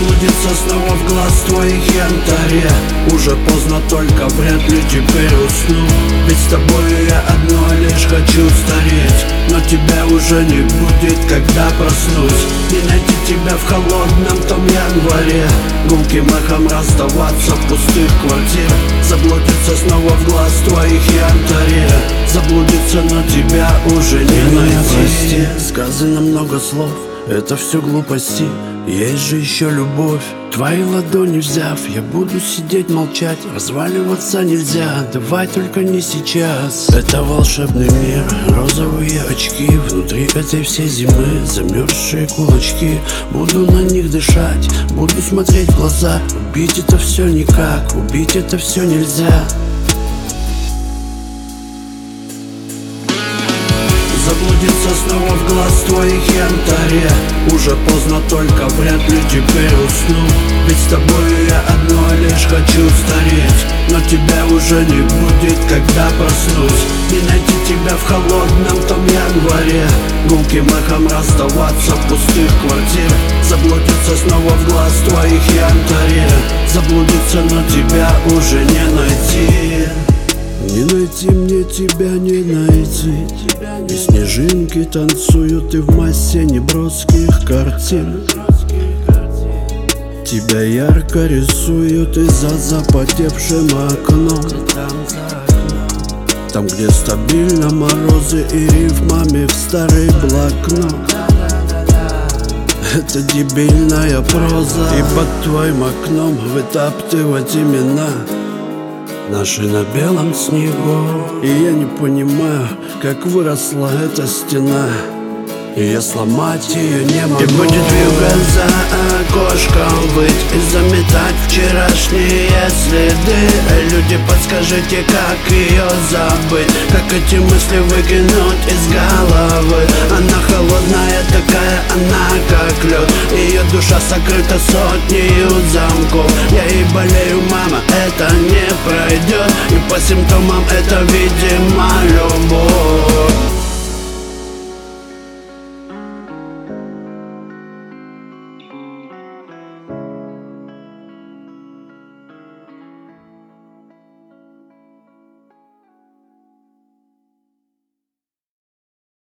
Заблудиться снова в глаз твоих янтаре. Уже поздно, только вряд ли теперь усну. Ведь с тобою я одно лишь хочу стареть. Но тебя уже не будет, когда проснусь. Не найти тебя в холодном том январе. Гулким эхом расставаться в пустых квартирах. Заблудиться снова в глаз твоих янтаре. Заблудиться, но тебя уже не найти. Сказано много слов, это все глупости. Есть же еще любовь. Твои ладони взяв, я буду сидеть молчать. Разваливаться нельзя, давай только не сейчас. Это волшебный мир, розовые очки. Внутри этой всей зимы замерзшие кулачки. Буду на них дышать, буду смотреть в глаза. Убить это все никак, убить это все нельзя. Заблудиться снова в глаз твоих янтаре. Уже поздно, только вряд ли теперь усну. Ведь с тобою я одно лишь хочу стареть. Но тебя уже не будет, когда проснусь. Не найти тебя в холодном том январе. Гулким эхом расставаться в пустых квартирах. Заблудиться снова в глаз твоих янтаре. Заблудиться, но тебя уже не найти. Не найти мне тебя, не найти. И снежинки танцуют и в массе неброских картин. Тебя ярко рисуют и за запотевшим окном. Там, где стабильно морозы и рифмами в старый блокнот. Это дебильная проза. И под твоим окном вытаптывать имена наши на белом снегу. И я не понимаю, как выросла эта стена. И я сломать ее не могу. И будет вьюга за окошком выть и заметать вчерашние следы. Люди, подскажите, как ее забыть? Как эти мысли выкинуть из головы? Она холодная такая, она как лед. Ее душа сокрыта сотнею замков. Я и болею, мама, это не пройдет. И по симптомам это, видимо, любовь.